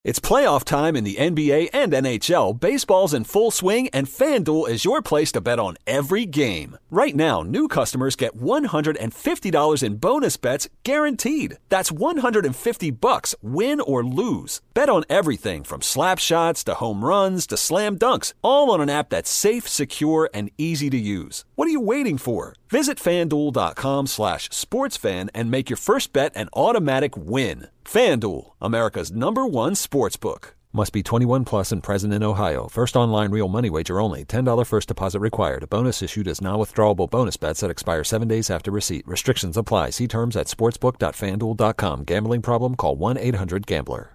It's playoff time in the NBA and NHL. Baseball's in full swing, and FanDuel is your place to bet on every game. Right now, new customers get $150 in bonus bets guaranteed. That's $150, win or lose. Bet on everything from slap shots to home runs to slam dunks, all on an app that's safe, secure, and easy to use. What are you waiting for? Visit FanDuel.com/sportsfan and make your first bet an automatic win. FanDuel, America's #1 sportsbook. Must be 21 plus and present in Ohio. First online real money wager only. $10 first deposit required. A bonus issued as non-withdrawable bonus bets that expire 7 days after receipt. Restrictions apply. See terms at sportsbook.fanduel.com. Gambling problem? Call 1-800-GAMBLER.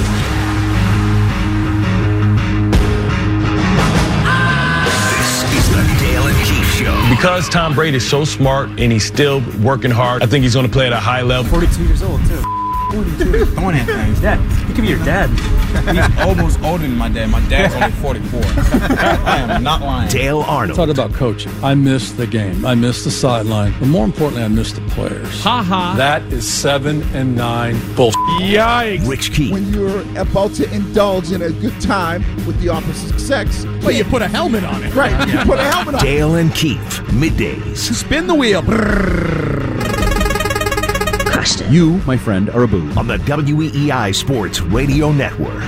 This is the Dale and Keith Show. Because Tom Brady is so smart and he's still working hard, I think he's going to play at a high level. 42 years old, too. 42. Don't have things. Dad, he could be your dad. He's almost older than my dad. My dad's only 44. I am not lying. Dale Arnold. Talk about coaching. I miss the game. I miss the sideline. But more importantly, I miss the players. Ha-ha. That is 7 and 9 bullshit. Yikes. Rich Keith. When you're about to indulge in a good time with the opposite sex. Well, you put a helmet on it. Right. You put a helmet on. Dale and Keith. Middays. Spin the wheel. You, my friend, are a boob. On the WEEI Sports Radio Network.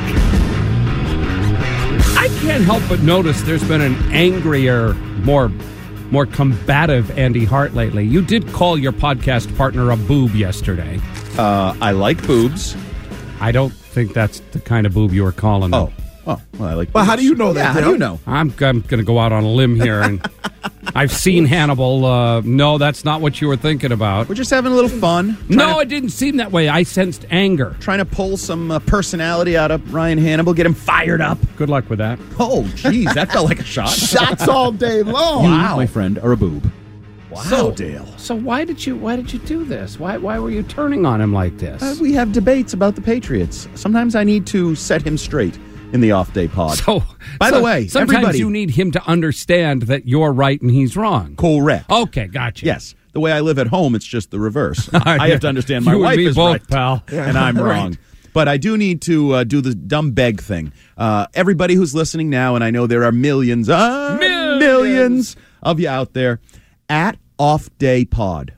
I can't help but notice there's been an angrier, more combative Andy Hart lately. You did call your podcast partner a boob yesterday. I like boobs. I don't think that's the kind of boob you were calling him. Oh, well, I like boobs. Well, how do you know that? Yeah, how do you know? I'm going to go out on a limb here, and I've seen Hannibal. No, that's not what you were thinking about. We're just having a little fun. No, it didn't seem that way. I sensed anger. Trying to pull some personality out of Ryan Hannibal, get him fired up. Good luck with that. Oh, geez, that felt like a shot. Shots all day long. You, my friend, are a boob. Wow, Dale. So why did you do this? Why were you turning on him like this? We have debates about the Patriots. Sometimes I need to set him straight in the off-day pod. By the way, sometimes everybody, you need him to understand that you're right and he's wrong. Correct. Okay, gotcha. Yes. The way I live at home, it's just the reverse. I have to understand my wife is both, right, pal. and I'm wrong. But I do need to do the dumb beg thing. Everybody who's listening now, and I know there are millions of you out there, at Off Day Pod,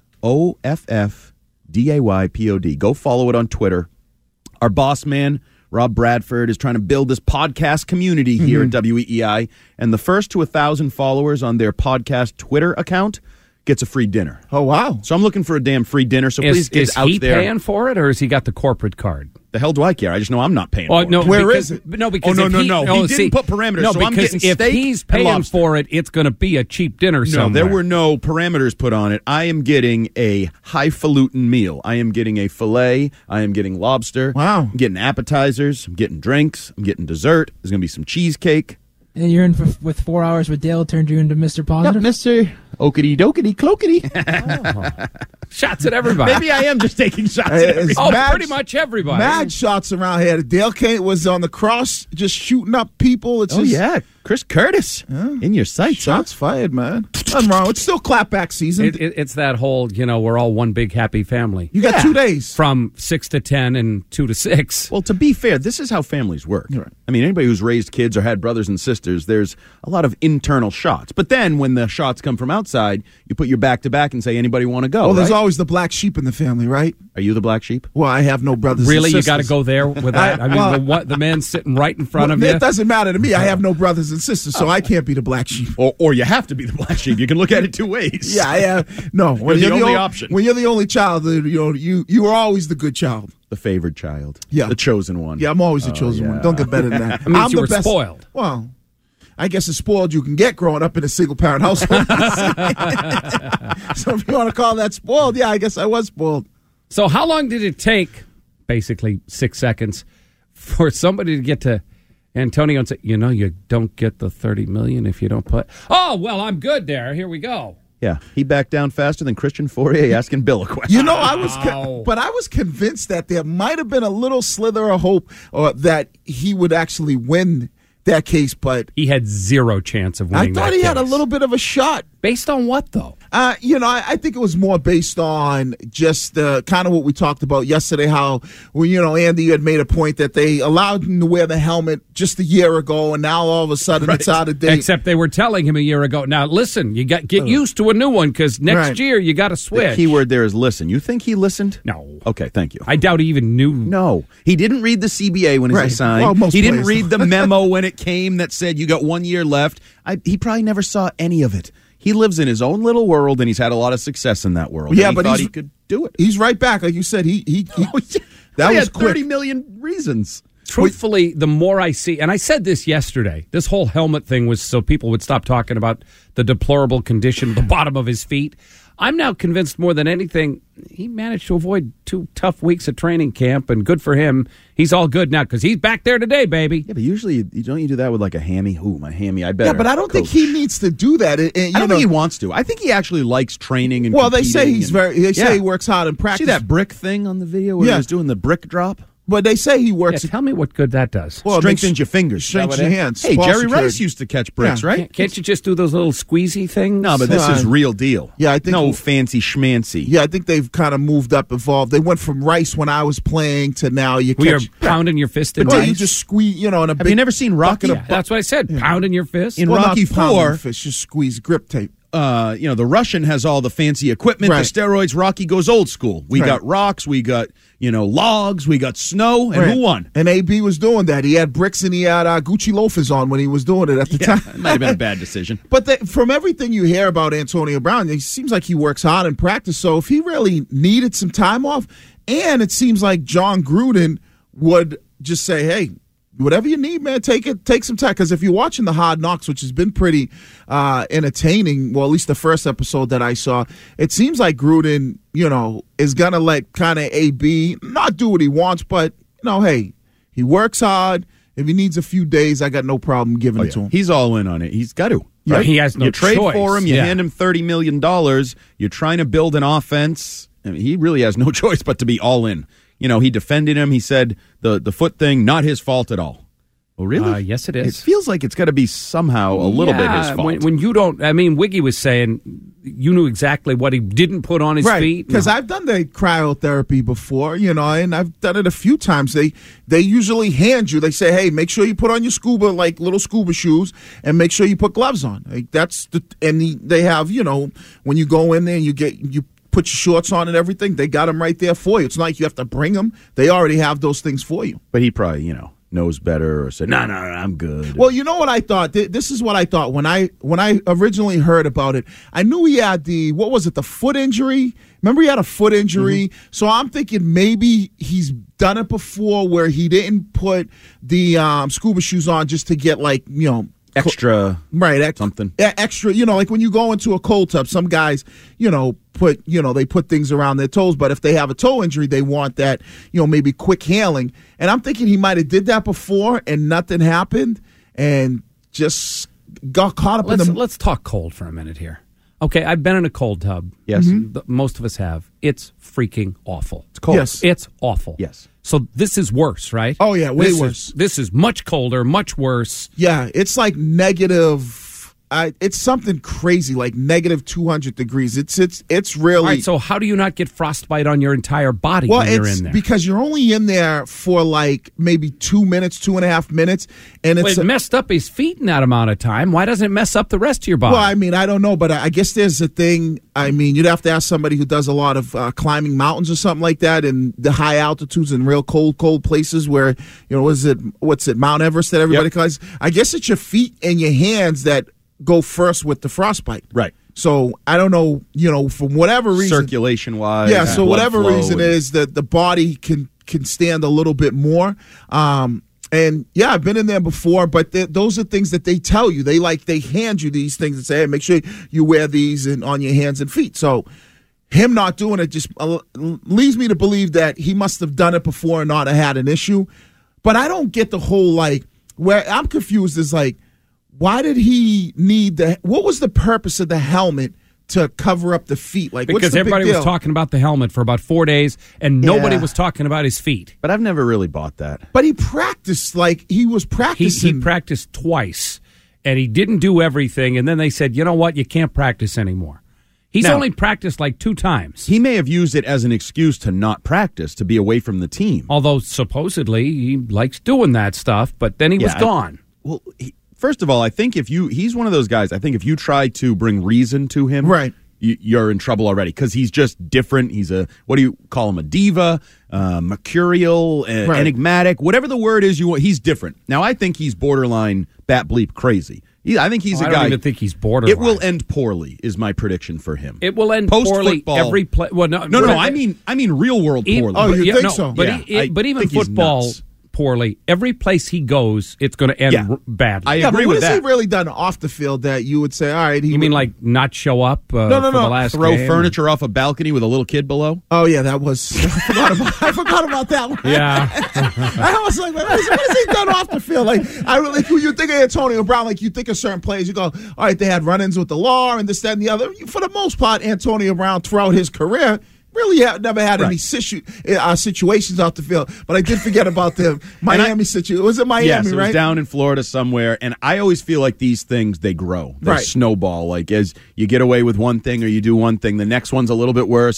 OFFDAYPOD. Go follow it on Twitter. Our boss man, Rob Bradford, is trying to build this podcast community here at WEEI, and the first to 1,000 followers on their podcast Twitter account gets a free dinner. Oh, wow. So I'm looking for a damn free dinner, so please get out there. Is he paying for it, or has he got the corporate card? The hell do I care? I just know I'm not paying for it. Where is it? No, because no. He didn't put parameters, no, so I'm because getting if steak he's and paying lobster. for it, it's going to be a cheap dinner somewhere. No, there were no parameters put on it. I am getting a highfalutin meal. I am getting a filet. I am getting lobster. Wow. I'm getting appetizers. I'm getting drinks. I'm getting dessert. There's going to be some cheesecake. And you're in with 4 hours with Dale turned you into Mr. Positive? Yep, Mr. Okity dokity clokity. Shots at everybody. Maybe I am just taking shots at everybody. Pretty much everybody. Mad shots around here. Dale Kane was on the cross just shooting up people. It's just, yeah. Chris Curtis in your sights. Shots fired, man. Nothing wrong. It's still clapback season. It's that whole, we're all one big happy family. You got 2 days. From 6 to 10 and 2 to 6. Well, to be fair, this is how families work. Right. I mean, anybody who's raised kids or had brothers and sisters, there's a lot of internal shots. But then when the shots come from outside, you put your back to back and say, anybody want to go? Well, there's always the black sheep in the family, right? Are you the black sheep? Well, I have no brothers Really? and You sisters. got to go there with that? I mean, the man sitting right in front of you? It doesn't matter to me. I have no brothers and sisters, so I can't be the black sheep. Or you have to be the black sheep. You can look at it two ways. Yeah, I have. No. You're the only option. When you're the only child, you are always the good child. The favored child. Yeah. The chosen one. Yeah, I'm always the chosen one. Don't get better than that. I mean, you were best. spoiled. Well, I guess as spoiled you can get growing up in a single-parent household. So if you want to call that spoiled, yeah, I guess I was spoiled. So how long did it take, basically 6 seconds, for somebody to get to Antonio and say, you don't get the $30 million if you don't put... Oh, well, I'm good there. Here we go. Yeah, he backed down faster than Christian Fourier asking Bill a question. I was convinced that there might have been a little slither of hope that he would actually win that case, but he had zero chance of winning that I thought he had a case. little bit of a shot. Based on what, though? I think it was more based on just kind of what we talked about yesterday, how, Andy had made a point that they allowed him to wear the helmet just a year ago, and now all of a sudden it's out of date. Except they were telling him a year ago, now listen, you get used to a new one because next year you got to switch. The key word there is listen. You think he listened? No. Okay, thank you. I doubt he even knew. No. He didn't read the CBA when he signed. Well, he didn't read the memo when it came that said you got 1 year left. He probably never saw any of it. He lives in his own little world, and he's had a lot of success in that world. Yeah, he but thought he could do it. He's right back, like you said. That was had quick. 30 million reasons. Truthfully, the more I see, and I said this yesterday, this whole helmet thing was so people would stop talking about the deplorable condition of the bottom of his feet. I'm now convinced more than anything, he managed to avoid 2 tough weeks at training camp, and good for him. He's all good now because he's back there today, baby. Yeah, but usually you don't do that with like a hammy. Ooh, my hammy, I better. Yeah, but I don't think he needs to do that. I don't think he wants to. I think he actually likes training and they say They say he works hard in practice. See that brick thing on the video where he was doing the brick drop? But they say he works. Yeah, tell me what good that does. Well, strengthens your fingers. Strengthens your hands. Hey, Jerry Rice used to catch bricks, right? Can't you just do those little squeezy things? No, but this is real deal. Yeah, I think no fancy schmancy. Yeah, I think they've kind of evolved. They went from Rice when I was playing to now you we are pounding your fist in Rice. You just squeeze, in a Have you never seen Rocky? That's what I said. Pounding your fist. In Rocky IV, just squeeze grip tape. The Russian has all the fancy equipment, the steroids. Rocky goes old school. We got rocks, we got logs, we got snow, and who won? And AB was doing that. He had bricks and he had Gucci loafers on when he was doing it at the time. It might have been a bad decision. But from everything you hear about Antonio Brown, it seems like he works hard in practice. So if he really needed some time off, and it seems like John Gruden would just say, hey, whatever you need, man, take some time. Because if you're watching the Hard Knocks, which has been pretty entertaining, well, at least the first episode that I saw, it seems like Gruden, is going to let kind of AB not do what he wants, but, hey, he works hard. If he needs a few days, I got no problem giving it to him. He's all in on it. He's got to. Yeah, right? he has no choice. You trade for him, you hand him $30 million, you're trying to build an offense. I mean, he really has no choice but to be all in. He defended him. He said the foot thing, not his fault at all. Oh, really? Yes, it is. It feels like it's got to be somehow a little bit his fault. When you don't, Wiggy was saying you knew exactly what he didn't put on his feet. Because I've done the cryotherapy before, and I've done it a few times. They usually hand you, they say, hey, make sure you put on your little scuba shoes, and make sure you put gloves on. They have, when you go in there and you put your shorts on and everything, they got them right there for you. It's not like you have to bring them. They already have those things for you. But he probably, knows better or said, no, I'm good. Well, you know what I thought? This is what I thought when I originally heard about it. I knew he had the foot injury? Remember he had a foot injury? Mm-hmm. So I'm thinking maybe he's done it before where he didn't put the scuba shoes on just to get extra, something extra. Like when you go into a cold tub, some guys, they put things around their toes. But if they have a toe injury, they want that, maybe quick healing. And I'm thinking he might have did that before, and nothing happened, and just got caught up in the. Let's talk cold for a minute here. Okay, I've been in a cold tub. Yes, most of us have. It's freaking awful. It's cold. Yes, it's awful. Yes. So this is worse, right? Oh yeah, way worse. This is much colder, much worse. Yeah, it's like negative. It's something crazy, like negative 200 degrees. It's really. All right, so how do you not get frostbite on your entire body when you're in there? Because you're only in there for like maybe 2 minutes, 2.5 minutes, and it messed up his feet in that amount of time. Why doesn't it mess up the rest of your body? Well, I don't know, but I guess there's a thing. You'd have to ask somebody who does a lot of climbing mountains or something like that, in the high altitudes and real cold places where what's it, Mount Everest that everybody calls. I guess it's your feet and your hands that go first with the frostbite. Right. So I don't know, from whatever reason. Circulation wise. Yeah, so whatever reason is that the body can stand a little bit more. And yeah, I've been in there before, but those are things that they tell you. They hand you these things and say, hey, make sure you wear these on your hands and feet. So him not doing it just leads me to believe that he must have done it before and not have had an issue. But I don't get the whole, where I'm confused is why did he need what was the purpose of the helmet to cover up the feet? Because everybody was talking about the helmet for about 4 days, and nobody was talking about his feet. But I've never really bought that. But he practiced he was practicing. He practiced twice, and he didn't do everything, and then they said, you know what, you can't practice anymore. He's Now, only practiced like 2 times. He may have used it as an excuse to not practice, to be away from the team. Although supposedly he likes doing that stuff, but then he was gone. First of all, I think he's one of those guys, I think if you try to bring reason to him, right, you're in trouble already because he's just different. He's what do you call him? A diva, mercurial, enigmatic, whatever the word is you want. He's different. Now, I think he's borderline bat bleep crazy. I think he's a guy. I don't even think he's borderline. It will end poorly, is my prediction for him. It will end poorly every play. Well, no. I mean real world poorly. Oh, you think so? But even football poorly. Every place he goes, it's going to end badly. I agree with that. What has he really done off the field that you would say, all right? You mean like not show up? For the last throw game? Furniture off a balcony with a little kid below? Oh yeah, that was. I forgot about that one. Yeah, I was like, what has he done off the field? Like, you think of Antonio Brown, like you think of certain players. You go, all right, they had run-ins with the law and this, that, and the other. For the most part, Antonio Brown throughout his career really never had any situations off the field. But I did forget about the Miami situation. Was it Miami, yes, it right? was down in Florida somewhere. And I always feel like these things, they grow. They snowball. Like as you get away with one thing or you do one thing, the next one's a little bit worse.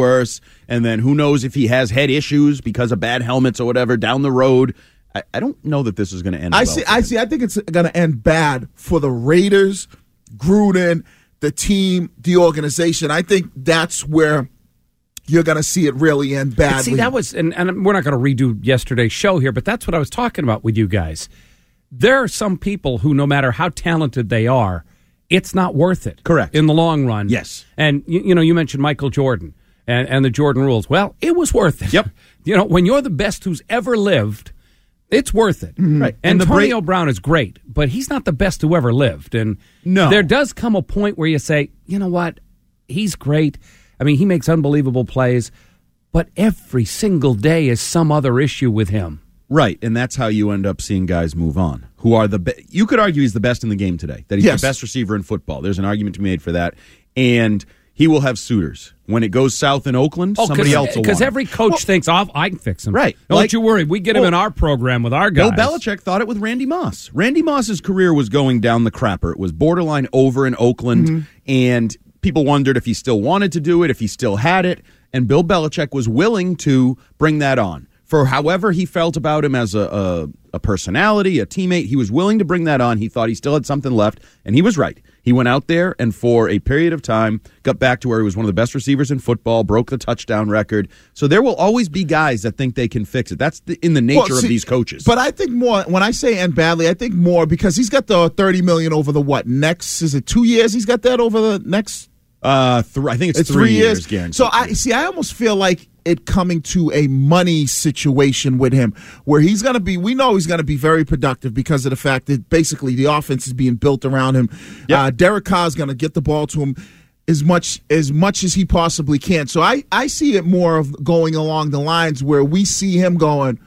And then who knows if he has head issues because of bad helmets or whatever down the road. I don't know that this is going to end well. I think it's going to end bad for the Raiders, Gruden, the team, the organization. I think that's where you're going to see it really end badly. But see, that was, and we're not going to redo yesterday's show here, but that's what I was talking about with you guys. There are some people who, no matter how talented they are, it's not worth it. Correct. In the long run. Yes. And, you mentioned Michael Jordan and the Jordan rules. Well, it was worth it. Yep. When you're the best who's ever lived, it's worth it. Mm-hmm. Right. And Antonio Brown is great, but he's not the best who ever lived. And there does come a point where you say, you know what? He's great. I mean, he makes unbelievable plays, but every single day is some other issue with him. Right, and that's how you end up seeing guys move on, who are you could argue he's the best in the game today, that he's the best receiver in football. There's an argument to be made for that, and he will have suitors. When it goes south in Oakland, somebody else will want him. Because every coach thinks, I can fix him. Right. Don't you worry. We get him in our program with our guys. Bill Belichick thought it with Randy Moss. Randy Moss's career was going down the crapper. It was borderline over in Oakland, and people wondered if he still wanted to do it, if he still had it, and Bill Belichick was willing to bring that on. For however he felt about him as a personality, a teammate, he was willing to bring that on. He thought he still had something left, and he was right. He went out there and for a period of time got back to where he was one of the best receivers in football, broke the touchdown record. So there will always be guys that think they can fix it. That's in the nature of these coaches. But I think more, when I say end badly, I think more because he's got the $30 million over the next, is it 2 years he's got that over the next? I think it's 3 years guaranteed. So I almost feel like it coming to a money situation with him where he's going to be, we know he's going to be very productive because of the fact that basically the offense is being built around him. Yep. Derek Carr is going to get the ball to him as much as he possibly can. So I see it more of going along the lines where we see him going,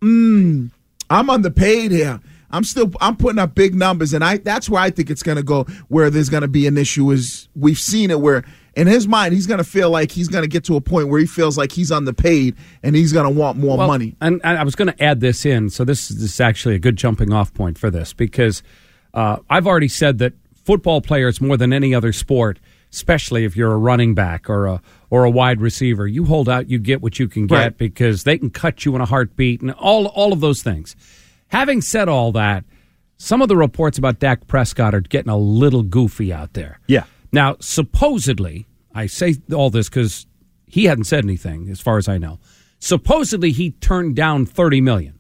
I'm underpaid here. I'm putting up big numbers, and that's where I think it's going to go, where there's going to be an issue is we've seen it where in his mind he's going to feel like he's going to get to a point where he feels like he's underpaid and he's going to want more money. And I was going to add this in, so this is actually a good jumping off point for this because I've already said that football players more than any other sport, especially if you're a running back or a wide receiver, you hold out, you get what you can get because they can cut you in a heartbeat and all of those things. Having said all that, some of the reports about Dak Prescott are getting a little goofy out there. Yeah. Now, supposedly, I say all this because he hadn't said anything, as far as I know. Supposedly, he turned down $30 million.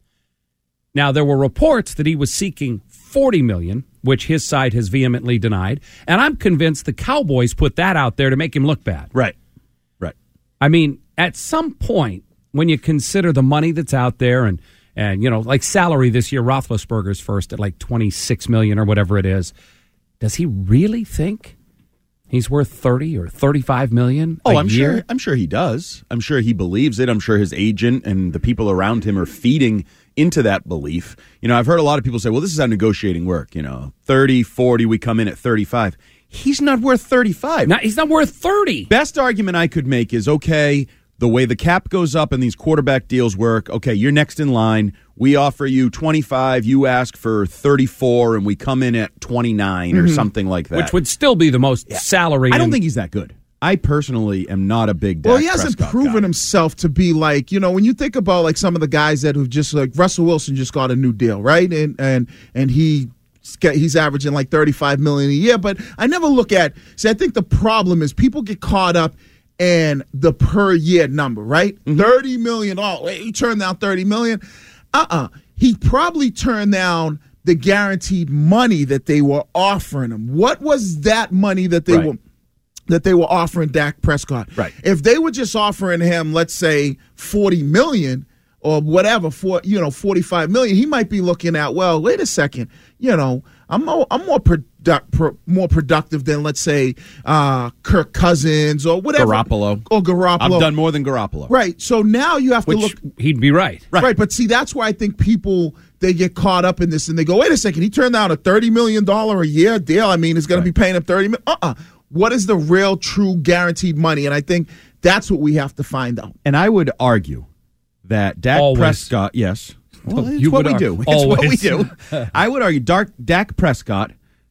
Now, there were reports that he was seeking $40 million, which his side has vehemently denied. And I'm convinced the Cowboys put that out there to make him look bad. Right. I mean, at some point, when you consider the money that's out there and like salary this year, Roethlisberger's first at like $26 million or whatever it is. Does he really think he's worth $30 or $35 million a year? I'm sure he does. I'm sure he believes it. I'm sure his agent and the people around him are feeding into that belief. I've heard a lot of people say, well, this is how negotiating work. 30, 40, we come in at 35. He's not worth 35. He's not worth 30. Best argument I could make is, okay, the way the cap goes up and these quarterback deals work, okay, you're next in line. We offer you 25, you ask for 34, and we come in at 29 or something like that. Which would still be the most salary. I don't think he's that good. I personally am not a big Dak he hasn't Prescott proven guy. himself to be like, when you think about like some of the guys that who've just like Russell Wilson just got a new deal, right? And he's averaging like $35 million a year, but I never look at. See, I think the problem is people get caught up in the per year number, right? $30 million. Oh, he turned down $30 million. He probably turned down the guaranteed money that they were offering him. What was that money that they were offering Dak Prescott? Right. If they were just offering him, let's say, $40 million or whatever, for $45 million, he might be looking at, well, wait a second, I'm more productive than, let's say, Kirk Cousins or whatever. Garoppolo. I've done more than Garoppolo. Right. So now you have to look. He'd be right. Right. But see, that's why I think people, they get caught up in this and they go, wait a second, he turned down a $30 million a year deal. I mean, he's going to be paying him $30 million. What is the real, true, guaranteed money? And I think that's what we have to find out. And I would argue that Dak Prescott, yes. Well, it's what we do. It's what we do. I would argue Dak Prescott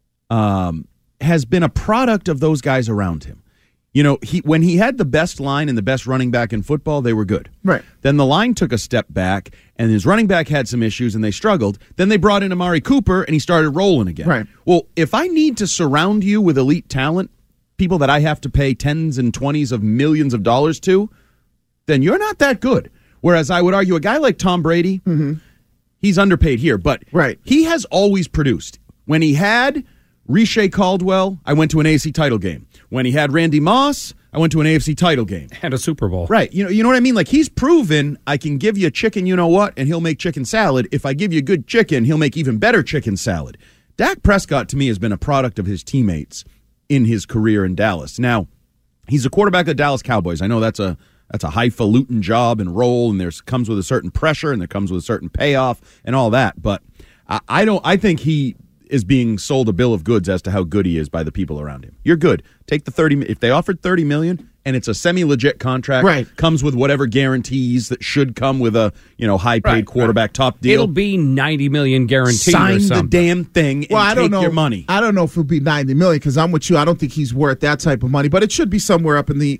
has been a product of those guys around him. When he had the best line and the best running back in football, they were good. Right. Then the line took a step back, and his running back had some issues, and they struggled. Then they brought in Amari Cooper, and he started rolling again. Right. Well, if I need to surround you with elite talent, people that I have to pay tens and 20s of millions of dollars to, then you're not that good. Whereas I would argue a guy like Tom Brady, he's underpaid here, but he has always produced. When he had Riche Caldwell, I went to an AFC title game. When he had Randy Moss, I went to an AFC title game. And a Super Bowl. Right. You know what I mean? Like, he's proven I can give you chicken, you know what, and he'll make chicken salad. If I give you good chicken, he'll make even better chicken salad. Dak Prescott, to me, has been a product of his teammates in his career in Dallas. Now, he's a quarterback of the Dallas Cowboys. I know that's a highfalutin job and role, and comes with a certain pressure, and there comes with a certain payoff and all that. But I think he is being sold a bill of goods as to how good he is by the people around him. You're good. Take the 30. If they offered $30 million and it's a semi-legit contract, comes with whatever guarantees that should come with a high-paid quarterback top deal. It'll be $90 million guaranteed. Sign or something. the damn thing and take your money. I don't know if it'll be $90 million because I'm with you. I don't think he's worth that type of money, but it should be somewhere up in the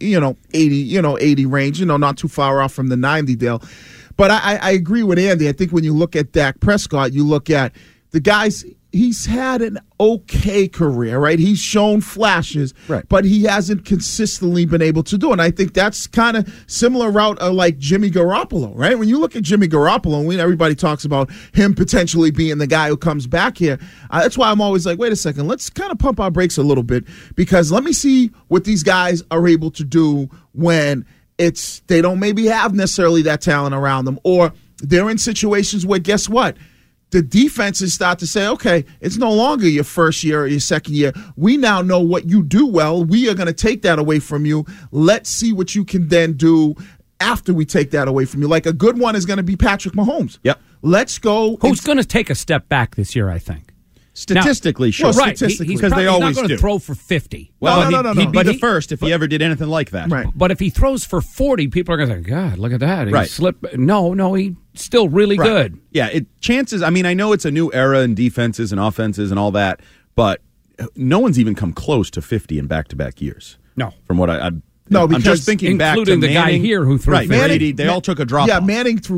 80 range. Not too far off from the 90 deal. But I agree with Andy. I think when you look at Dak Prescott, you look at the guys. He's had an okay career, right? He's shown flashes, but he hasn't consistently been able to do it. And I think that's kind of similar route like Jimmy Garoppolo, right? When you look at Jimmy Garoppolo, and everybody talks about him potentially being the guy who comes back here. That's why I'm always like, wait a second, let's kind of pump our brakes a little bit because let me see what these guys are able to do when they don't maybe have necessarily that talent around them, or they're in situations where, guess what? The defenses start to say, okay, it's no longer your first year or your second year. We now know what you do well. We are going to take that away from you. Let's see what you can then do after we take that away from you. Like a good one is going to be Patrick Mahomes. Yep. Let's go. Who's going to take a step back this year, I think. Statistically, sure. Well, right. Statistically. He's they always not going to do. throw for 50. Well, no. he'd be the first if he ever did anything like that. Right. But if he throws for 40, people are going to say, God, look at that. He Right. slipped. No, he's still really good. Yeah, chances, I mean, I know it's a new era in defenses and offenses and all that, but no one's even come close to 50 in back-to-back years. No. From what I'm because just thinking back to including the Manning, guy here who threw right, 50. Brady, they all took a drop Yeah, off. Manning threw,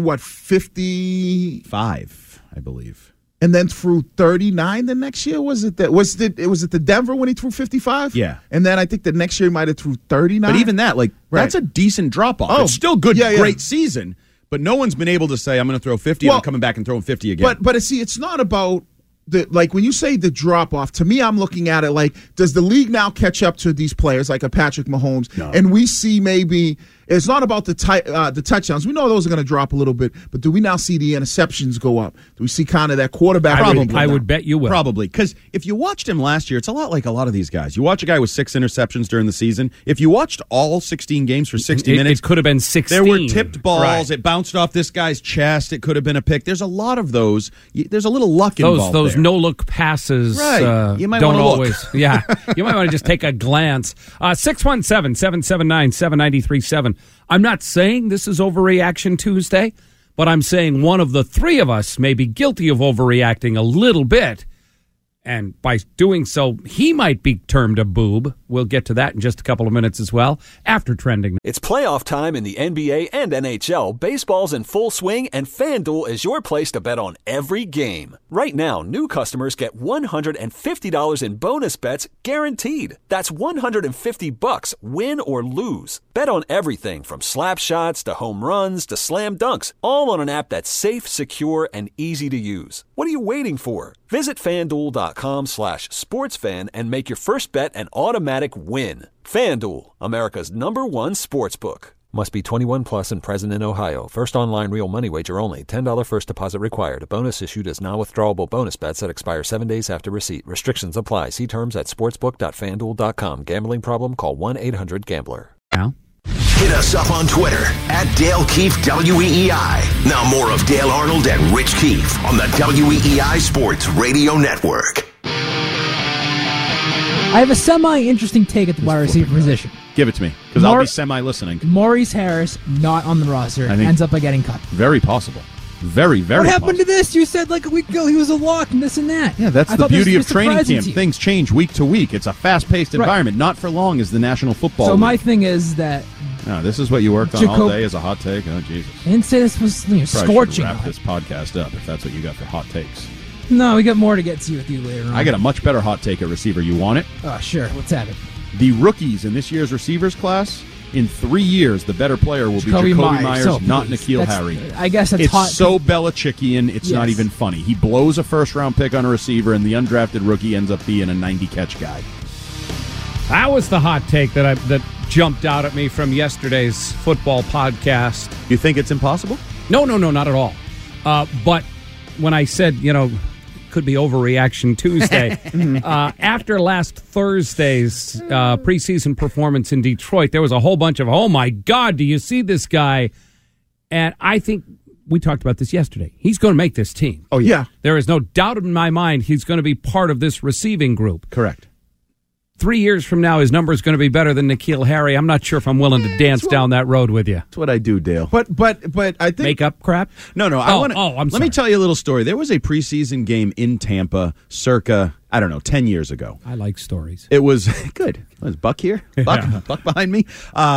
55, I believe. and then threw 39 the next year? Was it the Denver when he threw 55? Yeah. And then I think the next year he might have threw 39. But even that, that's a decent drop-off. Oh, it's still good, yeah. great season, but no one's been able to say, I'm going to throw 50 and I'm coming back and throwing 50 again. But see, it's not about when you say the drop-off, to me, I'm looking at it like, does the league now catch up to these players like a Patrick Mahomes? No. And we see maybe it's not about the touchdowns. We know those are going to drop a little bit, but do we now see the interceptions go up? Do we see kind of that quarterback? I would bet you will. Probably. Because if you watched him last year, it's a lot like a lot of these guys. You watch a guy with 6 interceptions during the season. If you watched all 16 games for 60 minutes. It could have been 16. There were tipped balls. Right. It bounced off this guy's chest. It could have been a pick. There's a lot of those. There's a little luck involved Those there. no-look passes You might don't wanna look. always. Yeah. You might want to just take a glance. 617-779-7937. I'm not saying this is Overreaction Tuesday, but I'm saying one of the three of us may be guilty of overreacting a little bit. And by doing so, he might be termed a boob. We'll get to that in just a couple of minutes as well, after trending. It's playoff time in the NBA and NHL. Baseball's in full swing, and FanDuel is your place to bet on every game. Right now, new customers get $150 in bonus bets guaranteed. That's $150, win or lose. Bet on everything from slap shots to home runs to slam dunks, all on an app that's safe, secure, and easy to use. What are you waiting for? Visit FanDuel.com/sportsfan and make your first bet an automatic win. FanDuel, America's #1 sportsbook. Must be 21 plus and present in Ohio. First online real money wager only. $10 first deposit required. A bonus issued as non-withdrawable bonus bets that expire 7 days after receipt. Restrictions apply. See terms at sportsbook.fanduel.com. Gambling problem? Call 1-800-GAMBLER. Now, hit us up on Twitter at Dale Keefe WEEI. Now more of Dale Arnold and Rich Keefe on the WEEI Sports Radio Network. I have a semi-interesting take at the wide receiver position. Give it to me, because I'll be semi-listening. Maurice Harris, not on the roster, ends up by getting cut. Very possible. Very, very What happened possible. to this? You said like a week ago he was a lock and this and that. Yeah, that's the beauty of training camp. Team. Things change week to week. It's a fast-paced environment. Not for long as the National Football League. My thing is that... No, this is what you worked on all day as a hot take? Oh, Jesus. I didn't say this was scorching. Wrap this podcast up if that's what you got for hot takes. No, we got more to get to with you later on. I got a much better hot take at receiver. You want it? Oh, sure. Let's have it. The rookies in this year's receivers class, in 3 years, the better player will be Jacoby Myers, not N'Keal Harry. I guess that's hot. It's so Belichickian, it's not even funny. He blows a first-round pick on a receiver, and the undrafted rookie ends up being a 90-catch guy. that was the hot take that jumped out at me from yesterday's football podcast. You think it's impossible? No, not at all. But when I said, could be Overreaction Tuesday, after last Thursday's preseason performance in Detroit, there was a whole bunch of, oh my God, do you see this guy? And I think we talked about this yesterday. He's going to make this team. Oh, yeah. There is no doubt in my mind he's going to be part of this receiving group. Correct. 3 years from now, his number is going to be better than N'Keal Harry. I'm not sure if I'm willing to dance down that road with you. That's what I do, Dale. But I think Makeup crap? No. I'm Let sorry. me tell you a little story. There was a preseason game in Tampa, circa 10 years ago. I like stories. It was good. Was Buck here? Buck behind me.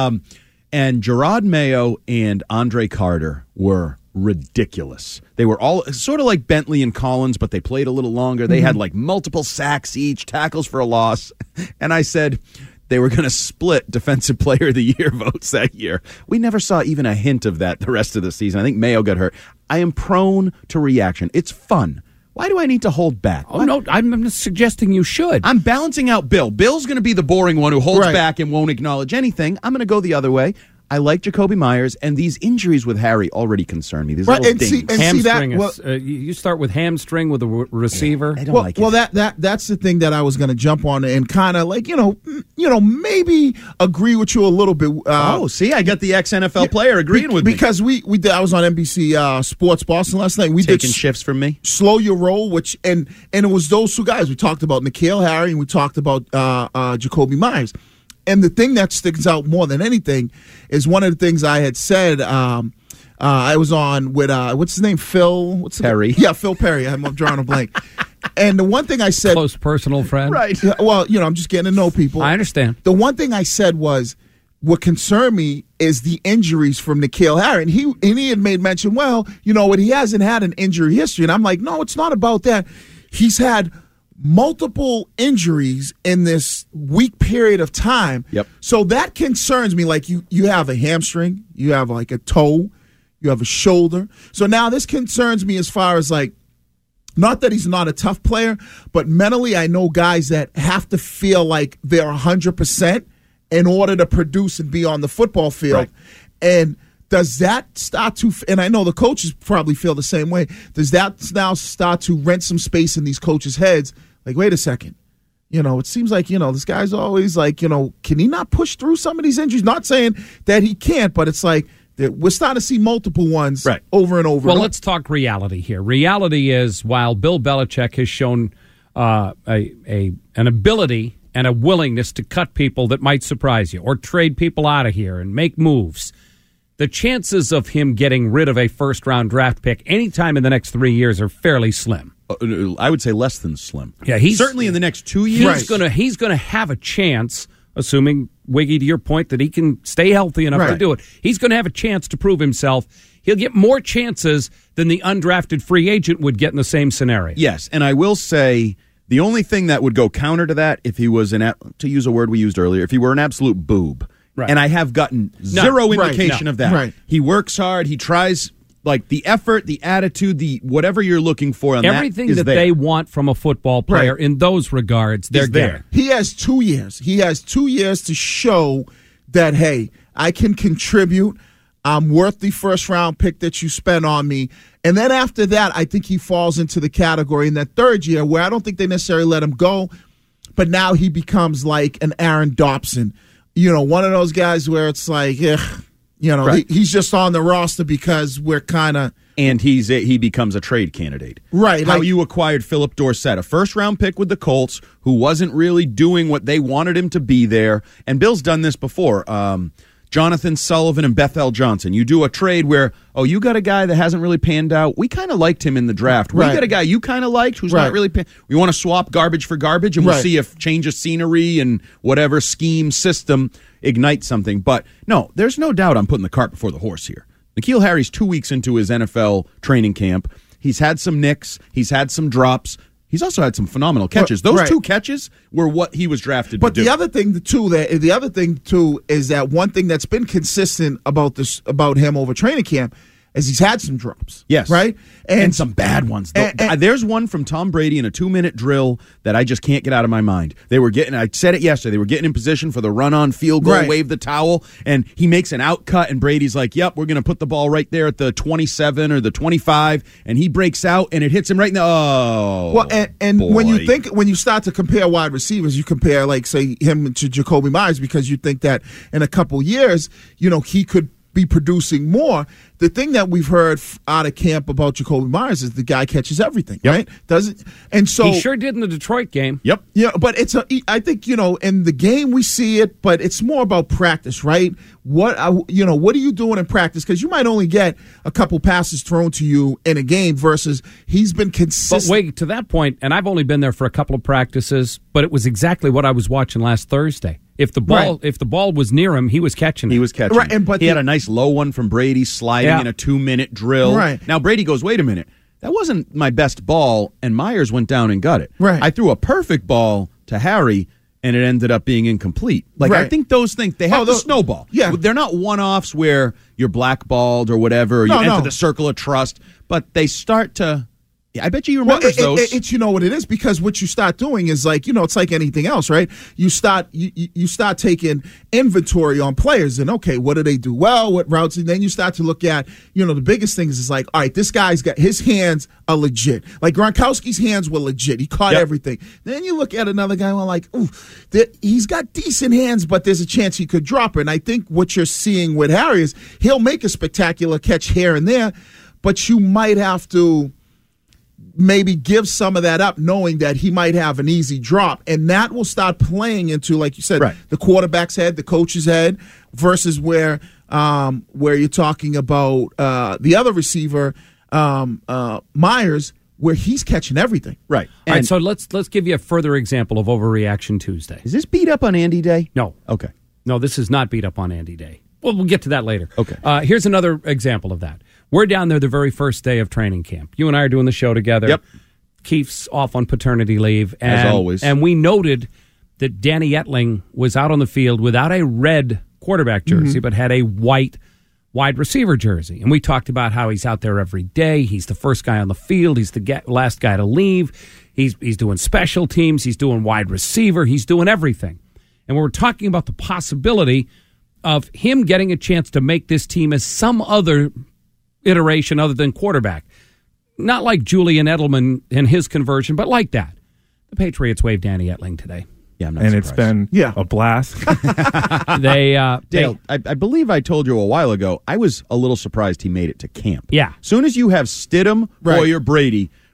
And Gerard Mayo and Andre Carter were ridiculous. They were all sort of like Bentley and Collins, but they played a little longer. They had like multiple sacks each, tackles for a loss. And I said they were going to split Defensive Player of the Year votes that year. We never saw even a hint of that the rest of the season. I think Mayo got hurt. I am prone to reaction. It's fun. Why do I need to hold back? Oh, no, I'm suggesting you should. I'm balancing out Bill. Bill's going to be the boring one who holds back and won't acknowledge anything. I'm going to go the other way. I like Jacoby Myers, and these injuries with Harry already concern me. These little dings. Hamstring. You start with hamstring with a receiver. I don't like it. Well, that's the thing that I was going to jump on and kind of like maybe agree with you a little bit. See, I got the ex-NFL player agreeing with me because we did. I was on NBC Sports Boston last night. We taking did shifts from me. Slow Your Roll, which and it was those two guys. We talked about N'Keal Harry and we talked about Jacoby Myers. And the thing that sticks out more than anything is one of the things I had said. I was on with what's his name, Phil? Perry. Yeah, Phil Perry. I'm drawing a blank. And the one thing I said, close personal friend, right? Well, I'm just getting to know people. I understand. The one thing I said was, what concerned me is the injuries from N'Keal Harry, and he had made mention. Well, he hasn't had an injury history, and I'm like, no, it's not about that. He's had multiple injuries in this week period of time. Yep. So that concerns me. Like you have a hamstring, you have like a toe, you have a shoulder. So now this concerns me as far as like, not that he's not a tough player, but mentally I know guys that have to feel like they're 100% in order to produce and be on the football field. Right. And does that start to, and I know the coaches probably feel the same way, does that now start to rent some space in these coaches' heads? Like, wait a second. It seems like, this guy's always like, can he not push through some of these injuries? Not saying that he can't, but it's like we're starting to see multiple ones over and over. Well, let's talk reality here. Reality is, while Bill Belichick has shown an ability and a willingness to cut people that might surprise you or trade people out of here and make moves, the chances of him getting rid of a first-round draft pick anytime in the next 3 years are fairly slim. I would say less than slim. Yeah, he's certainly in the next 2 years. He's gonna have a chance, assuming, Wiggy, to your point, that he can stay healthy enough to do it. He's going to have a chance to prove himself. He'll get more chances than the undrafted free agent would get in the same scenario. Yes, and I will say the only thing that would go counter to that, if he was to use a word we used earlier, if he were an absolute boob, and I have gotten zero indication of that. Right. He works hard. He tries. Like the effort, the attitude, the whatever you're looking for on everything that they want from a football player in those regards, they're there. He has 2 years. He has 2 years to show that, hey, I can contribute. I'm worth the first-round pick that you spent on me. And then after that, I think he falls into the category in that third year where I don't think they necessarily let him go, but now he becomes like an Aaron Dobson. You know, one of those guys where it's like, he's just on the roster because we're kind of... And he becomes a trade candidate. Right. How you acquired Philip Dorsett, a first-round pick with the Colts who wasn't really doing what they wanted him to be there. And Bill's done this before. Jonathan Sullivan and Bethel Johnson. You do a trade where, you got a guy that hasn't really panned out. We kind of liked him in the draft. We got a guy you kind of liked who's not really we want to swap garbage for garbage, and we'll see if change of scenery and whatever scheme system ignites something. But no, there's no doubt I'm putting the cart before the horse here. N'Keal Harry's 2 weeks into his NFL training camp. He's had some nicks. He's had some drops. He's also had some phenomenal catches. Those 2 catches were what he was drafted to do. But the other thing too is that one thing that's been consistent about him over training camp is he's had some drops. Yes. Right? And some bad ones. There's one from Tom Brady in a 2-minute drill that I just can't get out of my mind. I said it yesterday, they were getting in position for the run-on field goal, wave the towel, and he makes an out cut, and Brady's like, yep, we're going to put the ball right there at the 27 or the 25, and he breaks out, and it hits him right in the, when you start to compare wide receivers, you compare, like, say, him to Jacoby Myers because you think that in a couple years, he could be producing more. The thing that we've heard out of camp about Jacoby Myers is the guy catches everything, right? And so he sure did in the Detroit game. Yep. Yeah, but I think in the game we see it, but it's more about practice, right? What are you doing in practice? Because you might only get a couple passes thrown to you in a game versus he's been consistent. But wait, to that point, and I've only been there for a couple of practices, but it was exactly what I was watching last Thursday. If the ball was near him, he was catching it. He was catching it. But he had a nice low one from Brady sliding in a 2-minute drill. Right. Now Brady goes, wait a minute, that wasn't my best ball, and Myers went down and got it. Right. I threw a perfect ball to Harry, and it ended up being incomplete. I think those things, they have to snowball. Yeah. They're not one-offs where you're blackballed or whatever, or you enter the circle of trust, but they start to... I bet you remember those. It's what it is, because what you start doing is it's like anything else, right? You start taking inventory on players and, okay, what do they do well? What routes? And then you start to look at, the biggest things is like, all right, this guy's got his hands are legit. Like Gronkowski's hands were legit. He caught everything. Then you look at another guy and like, ooh, he's got decent hands, but there's a chance he could drop it. And I think what you're seeing with Harry is he'll make a spectacular catch here and there, but you might have to maybe give some of that up, knowing that he might have an easy drop, and that will start playing into, like you said, the quarterback's head, the coach's head, versus where you're talking about the other receiver, Myers, where he's catching everything. Right. All right, so let's give you a further example of Overreaction Tuesday. Is this beat up on Andy Day? No. Okay. No, this is not beat up on Andy Day. Well, we'll get to that later. Okay. Here's another example of that. We're down there the very first day of training camp. You and I are doing the show together. Yep. Keith's off on paternity leave. As always. And we noted that Danny Etling was out on the field without a red quarterback jersey, but had a white wide receiver jersey. And we talked about how he's out there every day. He's the first guy on the field. He's the last guy to leave. He's doing special teams. He's doing wide receiver. He's doing everything. And we were talking about the possibility of him getting a chance to make this team as some other iteration other than quarterback. Not like Julian Edelman and his conversion, but like that. The Patriots waived Danny Etling today. Yeah, I'm not and surprised. It's been a blast. Dale, I believe I told you a while ago, I was a little surprised he made it to camp. Yeah. Soon as you have Stidham, Hoyer, Brady,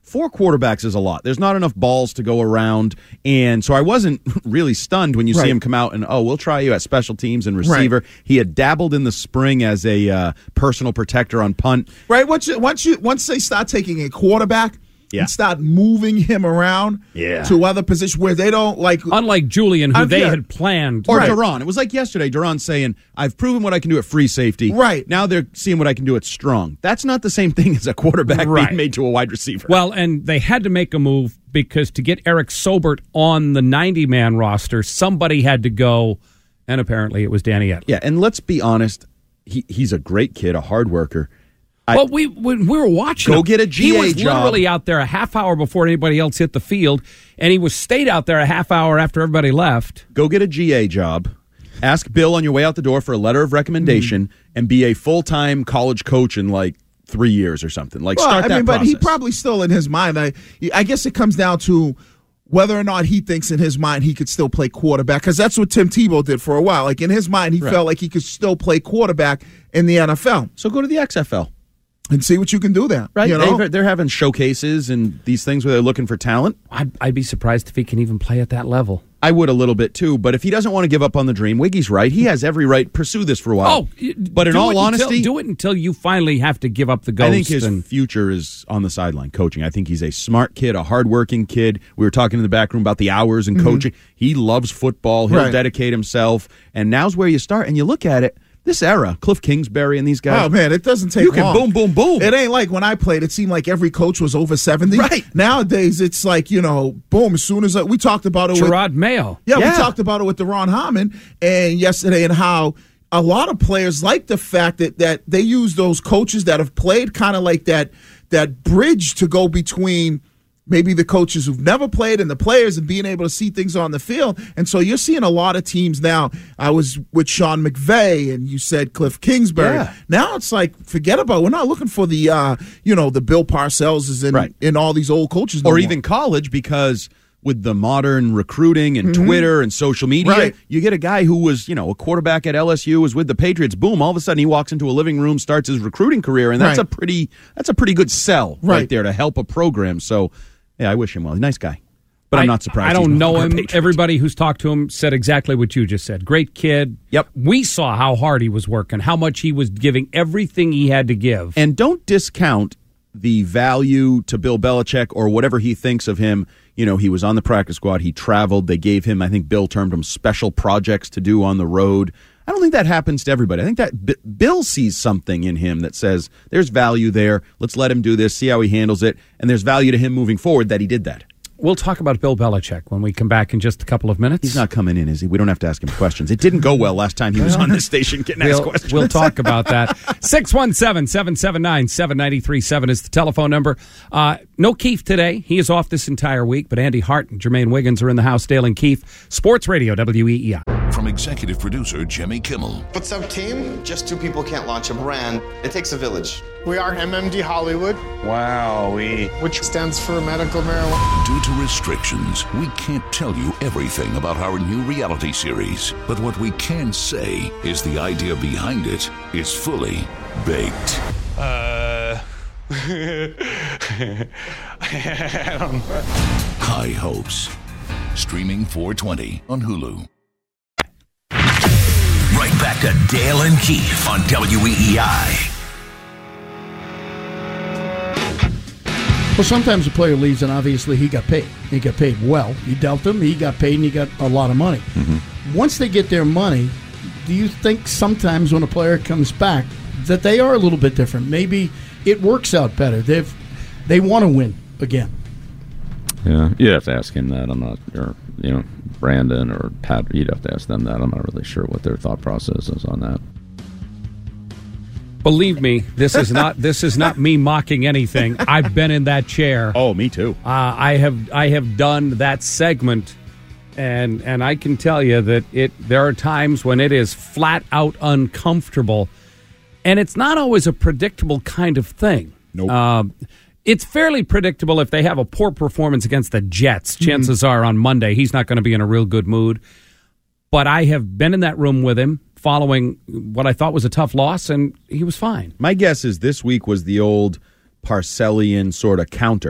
4 quarterbacks is a lot. There's not enough balls to go around. And so I wasn't really stunned when you see him come out and, we'll try you at special teams and receiver. Right. He had dabbled in the spring as a personal protector on punt. Right. Once they start taking a quarterback and start moving him around to other positions where they don't like. Unlike Julian, who they had planned. Or Duran. It was like yesterday, Duran saying, I've proven what I can do at free safety. Right. Now they're seeing what I can do at strong. That's not the same thing as a quarterback being made to a wide receiver. Well, and they had to make a move because to get Eric Sobert on the 90-man roster, somebody had to go, and apparently it was Danny Etling. Yeah, and let's be honest, he's a great kid, a hard worker. Well, when we were watching him, get a GA he was job. Literally out there a half hour before anybody else hit the field, and he stayed out there a half hour after everybody left. Go get a GA job. Ask Bill on your way out the door for a letter of recommendation and be a full-time college coach in 3 years or something. Start that process. But he probably still in his mind. I guess it comes down to whether or not he thinks in his mind he could still play quarterback, because that's what Tim Tebow did for a while. In his mind, he felt like he could still play quarterback in the NFL. So go to the XFL. And see what you can do there. Right. They're having showcases and these things where they're looking for talent. I'd be surprised if he can even play at that level. I would a little bit too, but if he doesn't want to give up on the dream, Wiggy's right. He has every right to pursue this for a while. But in all honesty, do it until you finally have to give up the ghost. I think his future is on the sideline coaching. I think he's a smart kid, a hardworking kid. We were talking in the back room about the hours and coaching. He loves football. He'll dedicate himself. And now's where you start. And you look at it. This era, Cliff Kingsbury and these guys. Oh, man, it doesn't take long. You can boom, boom, boom. It ain't like when I played, it seemed like every coach was over 70. Right. Nowadays, it's like, boom, as soon as we talked about it Gerard Mayo. Yeah, we talked about it with Deron Harmon and yesterday, and how a lot of players like the fact that they use those coaches that have played kind of like that bridge to go between maybe the coaches who've never played and the players, and being able to see things on the field. And so you're seeing a lot of teams now. I was with Sean McVay, and you said Cliff Kingsbury. Yeah. Now it's like, forget about it. We're not looking for the, the Bill Parcells and all these old coaches no or more. Even college, because with the modern recruiting and Twitter and social media, you get a guy who was, a quarterback at LSU, was with the Patriots. Boom! All of a sudden, he walks into a living room, starts his recruiting career, and that's a pretty good sell right there to help a program. So, yeah, I wish him well. Nice guy, but I'm not surprised. I don't know him. Patriots. Everybody who's talked to him said exactly what you just said. Great kid. Yep. We saw how hard he was working, how much he was giving, everything he had to give. And don't discount the value to Bill Belichick or whatever he thinks of him. He was on the practice squad. He traveled. They gave him, I think Bill termed them special projects to do on the road. I don't think that happens to everybody. I think that Bill sees something in him that says there's value there. Let's let him do this, see how he handles it. And there's value to him moving forward that he did that. We'll talk about Bill Belichick when we come back in just a couple of minutes. He's not coming in, is he? We don't have to ask him questions. It didn't go well last time he was on this station getting asked questions. We'll talk about that. 617-779-7937 is the telephone number. No Keefe today. He is off this entire week, but Andy Hart and Jermaine Wiggins are in the house. Dale and Keefe, Sports Radio, WEEI. From executive producer Jimmy Kimmel. What's up, team? Just two people can't launch a brand. It takes a village. We are MMD Hollywood. Wowee. Which stands for medical marijuana. Due to restrictions, we can't tell you everything about our new reality series. But what we can say is the idea behind it is fully baked. I don't know. High Hopes. Streaming 4/20 on Hulu. Right back to Dale and Keefe on WEEI. Well, sometimes a player leaves, and obviously he got paid. He got paid well. You dealt him, he got paid, and he got a lot of money. Mm-hmm. Once they get their money, do you think sometimes when a player comes back that they are a little bit different? Maybe it works out better. They want to win again. Yeah, you'd have to ask him that. I'm not, or Brandon or Pat. You'd have to ask them that. I'm not really sure what their thought process is on that. Believe me, this is not me mocking anything. I've been in that chair. Oh, me too. I have done that segment, and I can tell you that there are times when it is flat out uncomfortable, and it's not always a predictable kind of thing. Nope. It's fairly predictable if they have a poor performance against the Jets. Chances are on Monday he's not going to be in a real good mood. But I have been in that room with him following what I thought was a tough loss, and he was fine. My guess is this week was the old Parcellian sort of counter.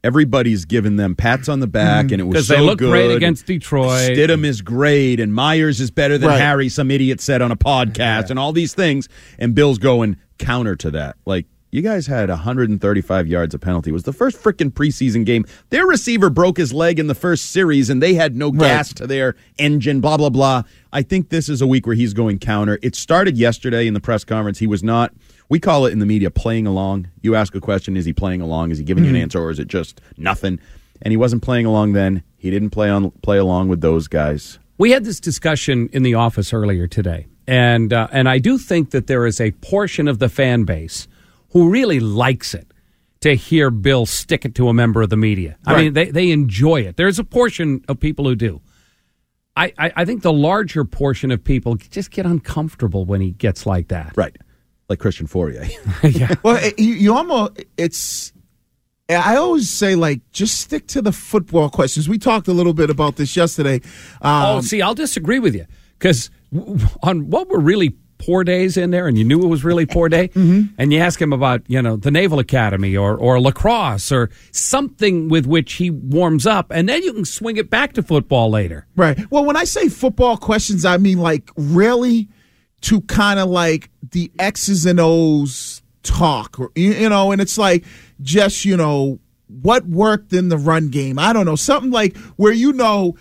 everybody's giving them pats on the back, and it was so they look good. great against Detroit. Stidham is great, and Myers is better than Right. Harry, some idiot said on a podcast, and all these things. And Bill's going counter to that. Like, you guys had 135 yards of penalty. It was the first freaking preseason game. Their receiver broke his leg in the first series, and they had no gas to their engine, blah, blah, blah. I think this is a week where he's going counter. It started yesterday in the press conference. He was not, we call it in the media, playing along. You ask a question, is he playing along? Is he giving you an answer, or is it just nothing? And he wasn't playing along then. He didn't play along with those guys. We had this discussion in the office earlier today, and I do think that there is a portion of the fan base who really likes it to hear Bill stick it to a member of the media. I mean, they enjoy it. There's a portion of people who do. I think the larger portion of people just get uncomfortable when he gets like that. Right. Like Christian Fourier. Yeah. Well, you almost, I always say, like, just stick to the football questions. We talked a little bit about this yesterday. See, I'll disagree with you, because on what were really poor days in there, and you knew it was really poor day, and you ask him about, the Naval Academy or lacrosse or something with which he warms up, and then you can swing it back to football later. Right. Well, when I say football questions, I mean, like, really to kind of like the X's and O's talk, or, and it's like just, what worked in the run game. I don't know, something like where he know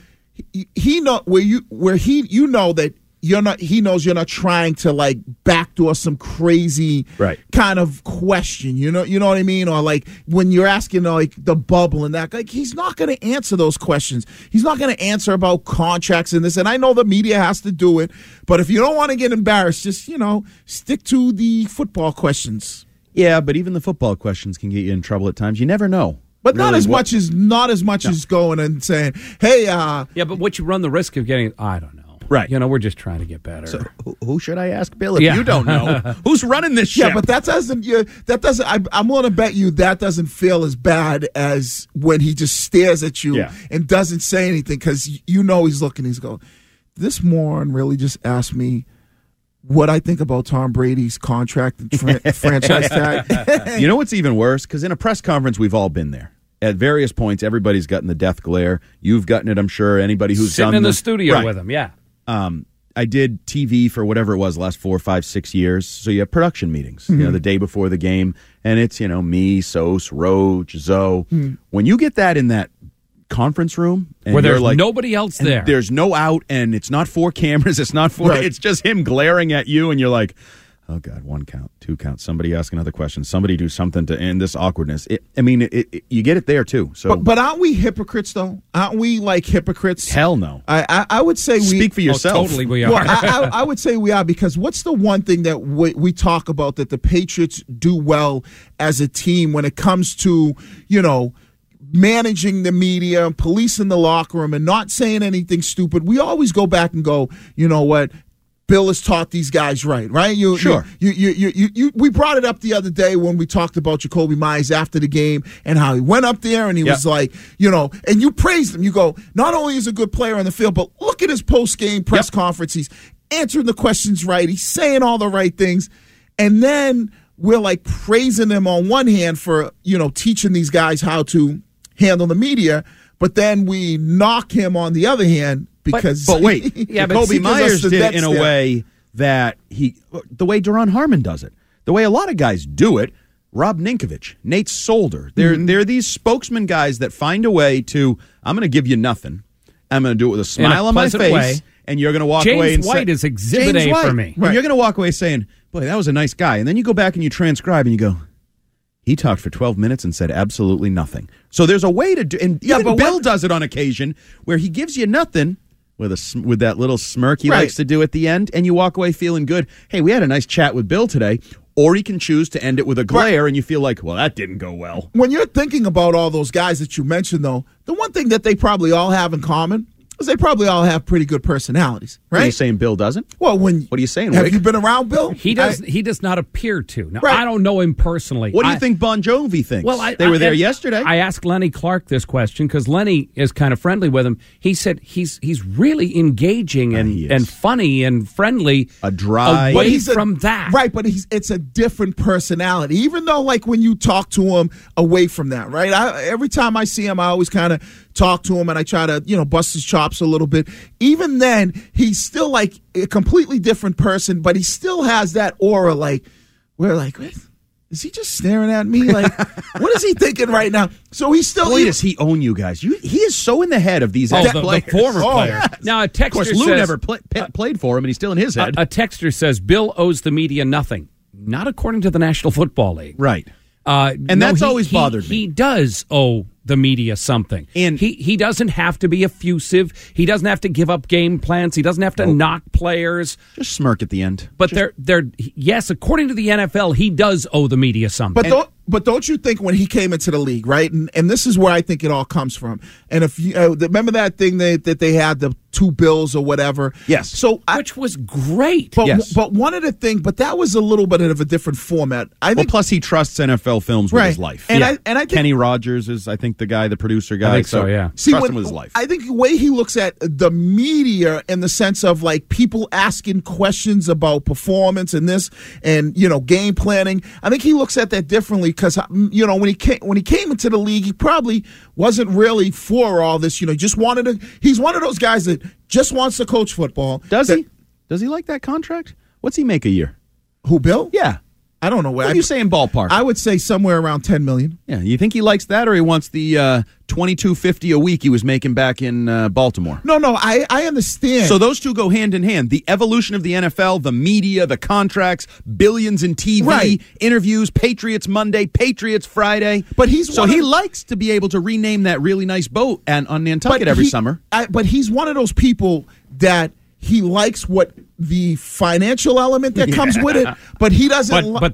that he knows you're not trying to like backdoor some crazy kind of question, you know what I mean? Or like when you're asking like the bubble and that, like he's not going to answer those questions. He's not going to answer about contracts and this. And I know the media has to do it, but if you don't want to get embarrassed, just, stick to the football questions. Yeah, but even the football questions can get you in trouble at times. You never know. But really, not as much as going and saying, "Hey, yeah." But what you run the risk of getting, I don't know. Right. We're just trying to get better. So who should I ask, Bill? If you don't know, who's running this ship? Yeah, but that doesn't. I'm willing to bet you that doesn't feel as bad as when he just stares at you and doesn't say anything, because he's looking. He's going, "This moron really just asked me what I think about Tom Brady's contract and franchise tag." You know what's even worse? Because in a press conference, we've all been there. At various points, everybody's gotten the death glare. You've gotten it, I'm sure. Anybody who's sitting in the studio with him, yeah. I did TV for whatever it was, last 4, 5, 6 years. So you have production meetings, the day before the game, and it's me, Sos, Roach, Zoe. When you get that in that conference room, and where there's like, nobody else there, there's no out, and it's not 4 cameras, it's not 4. It's just him glaring at you, and you're like, oh God, 1 count, 2 counts. Somebody ask another question. Somebody do something to end this awkwardness. You get it there too. So, but aren't we hypocrites though? Aren't we like hypocrites? Hell no. I would say speak for yourself. Oh, totally, we are. Well, I would say we are, because what's the one thing that we talk about that the Patriots do well as a team when it comes to managing the media, policing the locker room, and not saying anything stupid? We always go back and go, you know what? Bill has taught these guys right? Sure. We brought it up the other day when we talked about Jacoby Myers after the game and how he went up there and he was like, and you praised him. You go, not only is he a good player on the field, but look at his post-game press conference. He's answering the questions right. He's saying all the right things. And then we're like praising him on one hand for, teaching these guys how to handle the media, but then we knock him on the other hand. Because, but wait, Jacoby Myers did it in a way that the way Duron Harmon does it, the way a lot of guys do it. Rob Ninkovich, Nate Solder, they're these spokesman guys that find a way to, I'm going to give you nothing. I'm going to do it with a smile on my face, and you're going to walk away and say, James White is Exhibit A for me. Right. And you're going to walk away saying, boy, that was a nice guy. And then you go back and you transcribe and you go, he talked for 12 minutes and said absolutely nothing. So there's a way to do, and even Bill does it on occasion, where he gives you nothing with that little smirk he likes to do at the end, and you walk away feeling good. Hey, we had a nice chat with Bill today. Or he can choose to end it with a glare, and you feel like, well, that didn't go well. When you're thinking about all those guys that you mentioned, though, the one thing that they probably all have in common Because they probably all have pretty good personalities, right? Are you saying Bill doesn't? Well, what are you saying, have Wick? you been around Bill? He does not appear to. Now, Right. I don't know him personally. What do you think Bon Jovi thinks? Well, they were there yesterday. I asked Lenny Clark this question because Lenny is kind of friendly with him. He said he's really engaging and funny and friendly. Away from that. Right, but it's a different personality. Even though, like, when you talk to him away from that, right? Every time I see him, I always kind of talk to him and I try to, bust his chops a little bit. Even then, he's still like a completely different person, but he still has that aura like, we're like, wait, is he just staring at me? Like, what is he thinking right now? So he's still. Boy, does he own you guys. He is so in the head of these the players. former player. Yes. Now, a texter of course, says, Lou never played for him, and he's still in his head. A texter says, Bill owes the media nothing. Not according to the National Football League. Right. And that's always bothered me. He does owe the media something. And he doesn't have to be effusive. He doesn't have to give up game plans. He doesn't have to knock players. Just smirk at the end. But yes, according to the NFL, he does owe the media something. But don't you think when he came into the league, right? And this is where I think it all comes from. And if you remember that thing that they had, the two bills or whatever. Yes. So which was great. But, yes. But one of the things, but that was a little bit of a different format. I think. Plus, he trusts NFL films with his life. And I think Kenny Rogers is, I think, the guy, the producer guy. I think so, yeah. Trust him with his life. I think the way he looks at the media in the sense of like people asking questions about performance and this and game planning. I think he looks at that differently because when he came into the league, he probably wasn't really for all this. Just wanted to. He's one of those guys that just wants to coach football. Does he? Does he like that contract? What's he make a year? Who, Bill? Yeah. I don't know. What are you saying ballpark? I would say somewhere around $10 million. Yeah. You think he likes that, or he wants the $22.50 a week he was making back in Baltimore? No. I understand. So those two go hand in hand. The evolution of the NFL, the media, the contracts, billions in TV, interviews, Patriots Monday, Patriots Friday. But he likes to be able to rename that really nice boat on Nantucket every summer. But he's one of those people that he likes what the financial element that comes with it, but he doesn't. But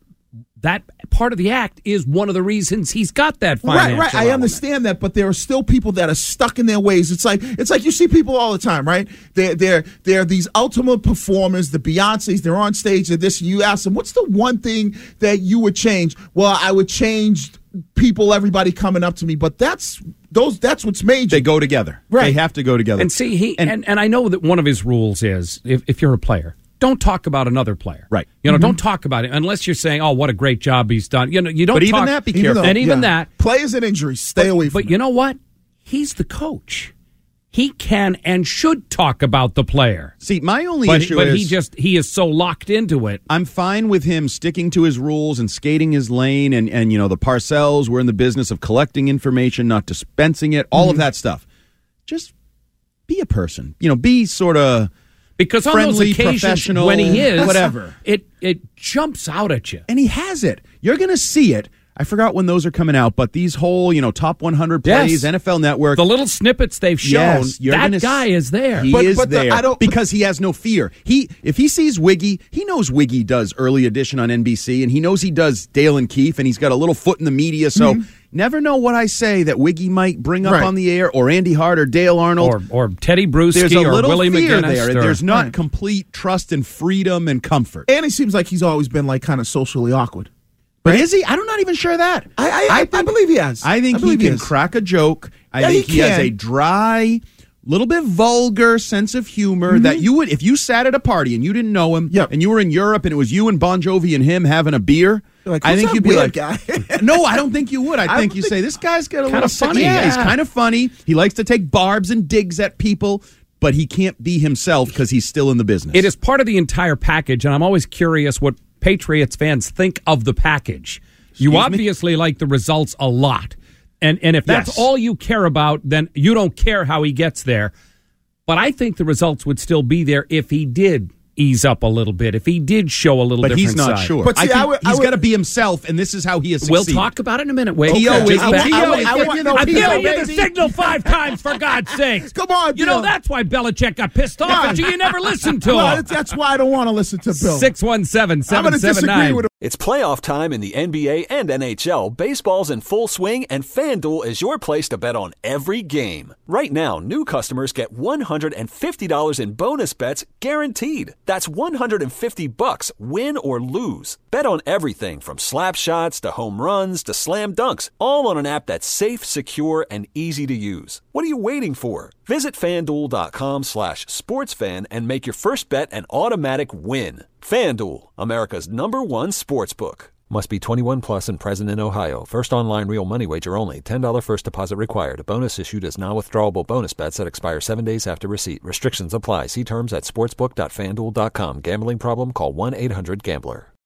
that part of the act is one of the reasons he's got that financial right. I understand that, but there are still people that are stuck in their ways. It's like you see people all the time, right? They're these ultimate performers, the Beyoncés. They're on stage. They're this. You ask them, what's the one thing that you would change? Well, I would change people, everybody coming up to me, but that's what's major. They go together. Right. They have to go together. And see, and I know that one of his rules is if you're a player, don't talk about another player. Right. Don't talk about it unless you're saying, oh, what a great job he's done. You don't. But talk, even that, be careful. And even that, players and injuries, stay away from. But you know what? He's the coach. He can and should talk about the player. See, my only issue is... But he is so locked into it. I'm fine with him sticking to his rules and skating his lane and the Parcells, we're in the business of collecting information, not dispensing it, all of that stuff. Just be a person. Be sort of because on friendly, those occasions professional, when he is, whatever. It jumps out at you. And he has it. You're going to see it. I forgot when those are coming out, but these whole, top 100 plays, NFL Network. The little snippets they've shown, that guy is there. He is there because he has no fear. If he sees Wiggy, he knows Wiggy does Early Edition on NBC, and he knows he does Dale and Keefe, and he's got a little foot in the media, so never know what I say that Wiggy might bring up on the air, or Andy Hart, or Dale Arnold. Or Teddy Bruschi, There's a or little Willie fear McGinnis. there. There's not complete trust and freedom and comfort. And he seems like he's always been like kind of socially awkward. But is he? I'm not even sure that. I believe he has. I think he can crack a joke. I think he has a dry, little bit vulgar sense of humor that you would, if you sat at a party and you didn't know him, and you were in Europe and it was you and Bon Jovi and him having a beer, I think you'd be like, guy? No, I don't think you would. I think you say, this guy's got a little funny. Yeah, he's kind of funny. He likes to take barbs and digs at people, but he can't be himself because he's still in the business. It is part of the entire package, and I'm always curious what Patriots fans think of the package. You obviously like the results a lot. And if that's all you care about, then you don't care how he gets there. But I think the results would still be there if he did ease up a little bit, if he did show a little different side. But he's not sure. But see, he's got to be himself, and this is how he has succeeded. We'll talk about it in a minute. Wait, T.O. is I'm giving you the baby. signal 5 times, for God's sakes. Come on, You know, that's why Belichick got pissed off at you. You never listened to him. That's why I don't want to listen to Bill. 617-779. I'm going to disagree with him. It's playoff time in the NBA and NHL. Baseball's in full swing, and FanDuel is your place to bet on every game. Right now, new customers get $150 in bonus bets guaranteed. That's $150, win or lose. Bet on everything from slap shots to home runs to slam dunks, all on an app that's safe, secure, and easy to use. What are you waiting for? Visit FanDuel.com/sportsfan and make your first bet an automatic win. FanDuel, America's #1 sportsbook. Must be 21 plus and present in Ohio. First online real money wager only. $10 first deposit required. A bonus issued as non-withdrawable bonus bets that expire 7 days after receipt. Restrictions apply. See terms at sportsbook.fanduel.com. Gambling problem? Call 1-800-GAMBLER.